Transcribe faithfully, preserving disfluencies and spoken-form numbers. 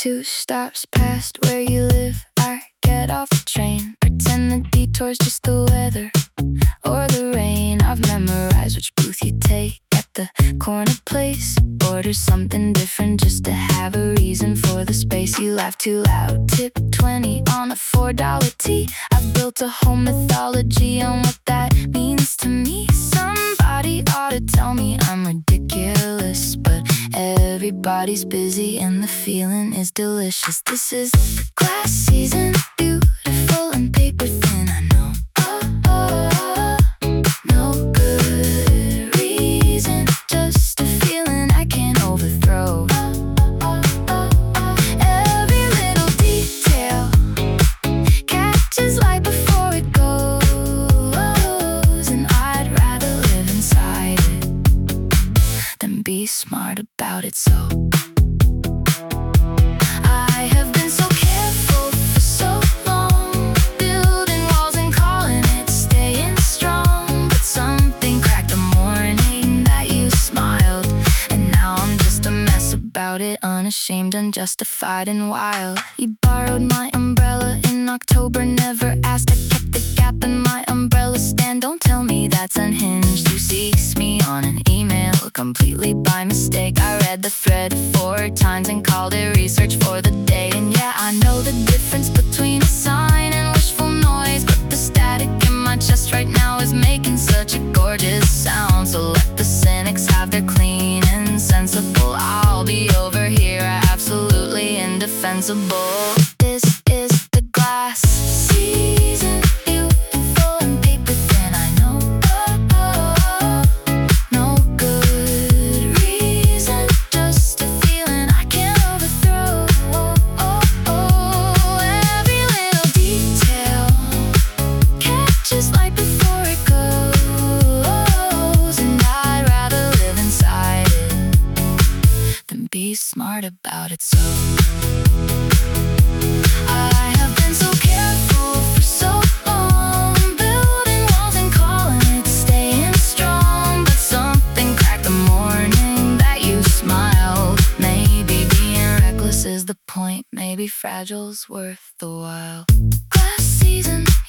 Two stops past where you live, I get off the train. Pretend the detour's just the weather or the rain. I've memorized which booth you take at the corner place. Order something different just to have a reason for the space. You laugh too loud, tip twenty on a four dollar tea. I've built a whole mythology on what that means to me. Somebody ought to tell me I'm ridiculous, but everybody's busy and the feeling is delicious. This is glass season, beautiful and paper thin. I know, oh, oh, oh, no good reason, just a feeling I can't overthrow. Oh, oh, oh, oh. Every little detail catches light before it goes, and I'd rather live inside it than be smart about it. So I have been so careful for so long, building walls and calling it staying strong. But something cracked the morning that you smiled, and now I'm just a mess about it, unashamed, unjustified, and wild. You borrowed my umbrella in October, never asked. I kept the gap in my umbrella stand. Don't tell me that's unhinged. You seeks me on an email completely by mistake. I read the thread four times and called it research for the day. And yeah, I know the difference between a sign and wishful noise, but the static in my chest right now is making such a gorgeous sound. So let the cynics have their clean and sensible. I'll be over here absolutely indefensible. This is the glass season, beautiful and paper thin. I know, oh, oh, oh. No good reason, just a feeling I can't overthrow. Oh, oh, oh. Every little detail catches light before it goes, and I'd rather live inside it than be smart about it. So I have been so careful for so long, building walls and calling it staying strong. But something cracked the morning that you smiled. Maybe being reckless is the point, maybe fragile's worth the while. Glass season,